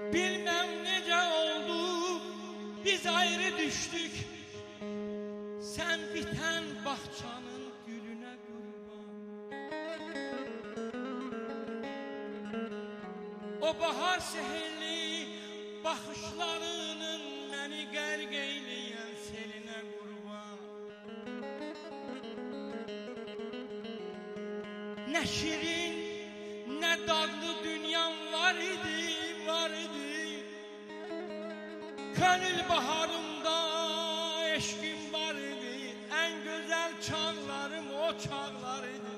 Bilmem necə oldu, biz ayrı düşdük. Sən bitən bağçanın gülünə qurban. O bahar sehirli baxışlarının məni qərq eyləyən selinə qurban. Nə şirin, nə dadlı dünyam var idi, var idi. Könül baharımda eşkim var idi. En güzel çağlarım o çağlar idi.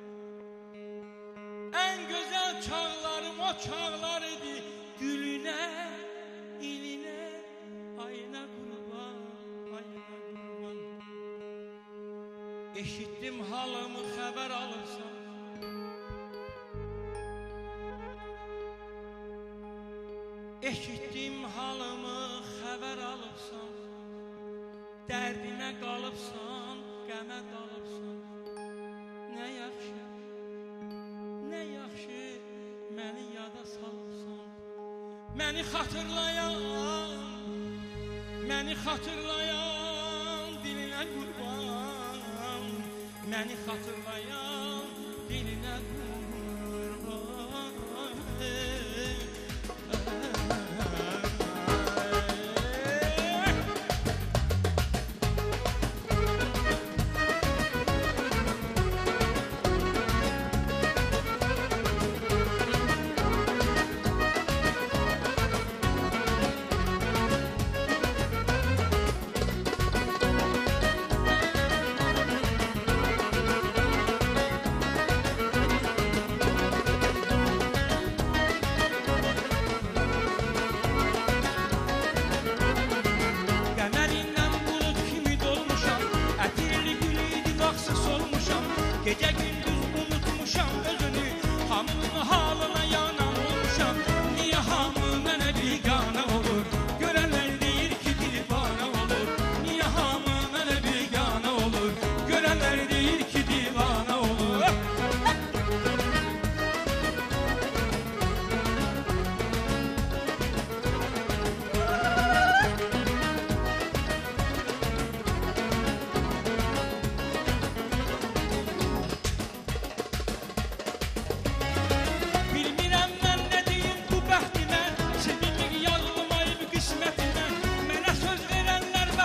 En güzel çağlarım o çağlar idi. Gülüne, iline, ayına kurban, ayına kurban. Eşittim halımı, haber alırsan. Eşitdim halımı, xəbər alıbsan. Dərdimə qalıbsan, qəmə dalıbsan. Nə yaxşı, nə yaxşı məni yada salıbsan. Məni xatırlayan dilinə qurban. Məni xatırlayan